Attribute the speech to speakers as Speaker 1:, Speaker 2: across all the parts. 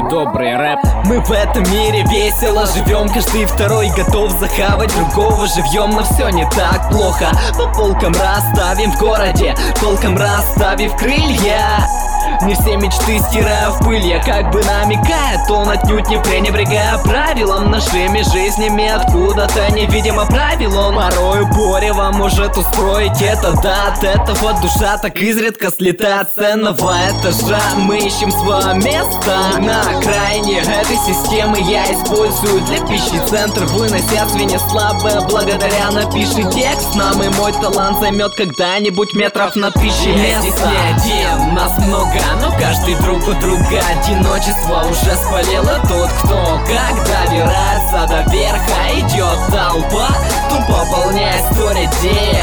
Speaker 1: добрый рэп.
Speaker 2: Мы в этом мире весело живем, каждый второй готов захавать другого живьем. Но все не так плохо, по полкам расставим в городе, толком расставив крылья. Не все мечты стирая в пыль, я как бы намекает, он отнюдь не пренебрегая правилам нашими жизнями. Откуда-то невидимо правил он порою Борева может устроить это. Да, от этого душа так изредка слетает с ценного этажа. Мы ищем свое место на окраине этой системы. Я использую для пищи центр, вынося звенья слабое. Благодаря напиши текст нам, и мой талант займет когда-нибудь метров на 1000 мест. Здесь не один, нас много, но каждый друг у друга. Одиночество уже спалило тот, кто как добирается до верха. Идет толпа, тупо полняя сторидея.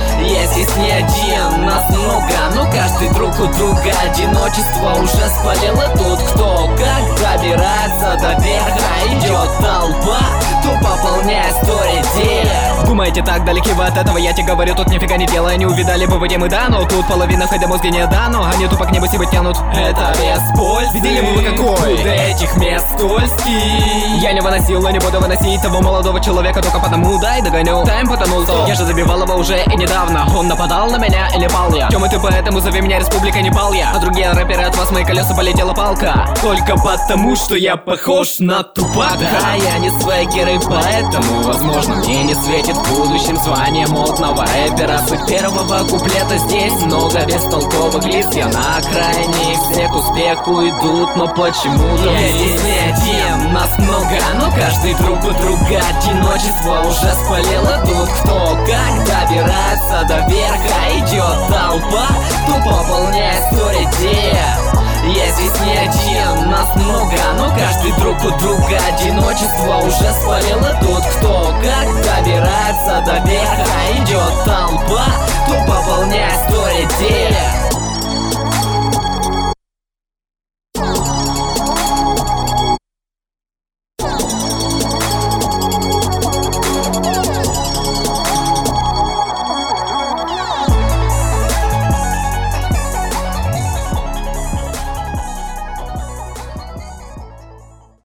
Speaker 2: Я здесь не один, нас много, но каждый друг у друга. Одиночество уже спалило тот, кто как добирается до верха. Идет толпа, тупо полняя сторидея.
Speaker 1: Думаете, так далеки вы от этого, я тебе говорю, тут нифига не делая. Не увидали бы вы темы, да, но тут половина хайда мозги не дано. Они тупо к небу себе тянут.
Speaker 2: Это без пользы.
Speaker 1: Видели бы вы какой?
Speaker 2: Тут этих мест скользкий.
Speaker 1: Я не выносил, но не буду выносить того молодого человека только потому, дай догоню. Тайм потонул, то я же забивал его уже и недавно. Он нападал на меня или пал я? Тёма, ты поэтому зови меня республика, не пал я. А другие рэперы, от вас мои колеса полетела палка.
Speaker 2: Только потому, что я похож на Тупака.
Speaker 1: Да, я не свегер, и поэтому, возможно, мне не светит в будущем звание модного рэпера. Суть первого куплета здесь много бестолковых лиц. Я на окраине, все к успеху идут, но почему-то
Speaker 2: я здесь не один, нас много, но каждый друг у друга. Одиночество уже спалило тот, кто как добирается до верха. Идет толпа, тупо полняя сторидея. Я здесь не один, нас много, но каждый друг у друга. Одиночество уже спалило тот,